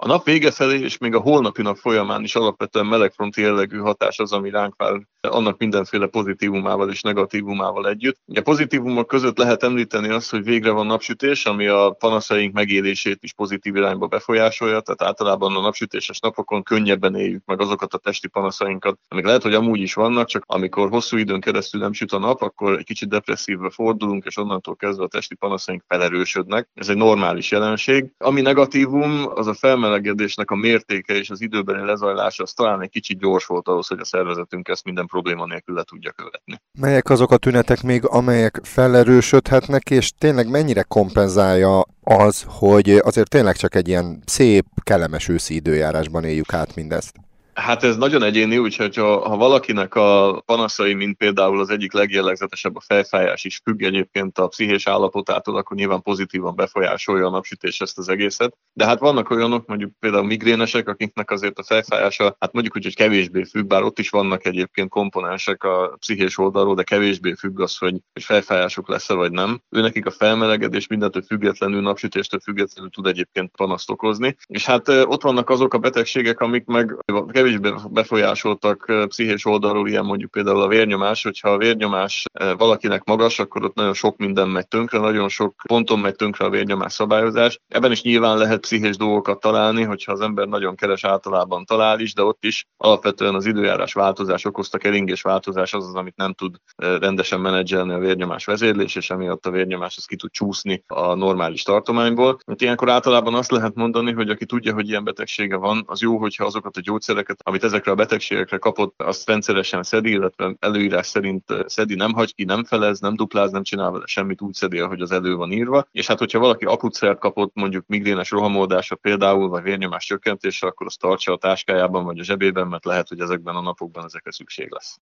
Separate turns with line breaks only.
A nap vége felé és még a holnapi nap folyamán is alapvetően melegfronti jellegű hatás az, ami ránk vár, annak mindenféle pozitívumával és negatívumával együtt. A pozitívumok között lehet említeni azt, hogy végre van napsütés, ami a panaszaink megélését is pozitív irányba befolyásolja, tehát általában a napsütéses napokon könnyebben éljük meg azokat a testi panaszainkat, amik lehet, hogy amúgy is vannak, csak amikor hosszú időn keresztül nem süt a nap, akkor egy kicsit depresszívbe fordulunk, és onnantól kezdve a testi panaszaink felerősödnek. Ez egy normális jelenség. Ami negatívum, az a felmelegedésnek a mértéke és az időbeni lezajlása, az talán egy kicsit gyors volt ahhoz, hogy a szervezetünk ezt minden probléma nélkül le tudja követni.
Melyek azok a tünetek még, amelyek felerősödhetnek, és tényleg mennyire kompenzálja az, hogy azért tényleg csak egy ilyen szép, kellemes őszi időjárásban éljük át mindezt?
Hát ez nagyon egyéni, úgyhogy ha valakinek a panaszai, mint például az egyik legjellegzetesebb a fejfájás is függ egyébként a pszichés állapotától, akkor nyilván pozitívan befolyásolja a napsütés ezt az egészet. De hát vannak olyanok, mondjuk például migrénesek, akiknek azért a fejfájása, hát mondjuk úgy, hogy kevésbé függ, bár ott is vannak egyébként komponensek a pszichés oldalról, de kevésbé függ az, hogy fejfájásuk lesz-e vagy nem. Őnekik a felmelegedés mindentől függetlenül, napsütéstől függetlenül tud egyébként panaszt okozni. És hát ott vannak azok a betegségek, amik meg kevésbé befolyásoltak pszichés oldalról, ilyen mondjuk például a vérnyomás, hogyha a vérnyomás valakinek magas, akkor ott nagyon sok minden megy tönkre, nagyon sok ponton megy tönkre a vérnyomás szabályozás. Ebben is nyilván lehet pszichés dolgokat találni, hogyha az ember nagyon keres, általában talál is, de ott is alapvetően az időjárás változás okozta keringés változás az, amit nem tud rendesen menedzselni a vérnyomás vezérlés, és emiatt a vérnyomás az ki tud csúszni a normális tartományból. Hát ilyenkor általában azt lehet mondani, hogy aki tudja, hogy ilyen betegsége van, az jó, hogyha azokat a gyógyszereket, amit ezekre a betegségekre kapott, azt rendszeresen szedi, illetve előírás szerint szedi, nem hagy ki, nem felez, nem dupláz, nem csinál vele semmit, úgy szedi, ahogy az elő van írva. És hát, hogyha valaki akut szert kapott, mondjuk migrénes rohamoldása például, vagy vérnyomás csökkentése, akkor azt tartsa a táskájában vagy a zsebében, mert lehet, hogy ezekben a napokban ezekre szükség lesz.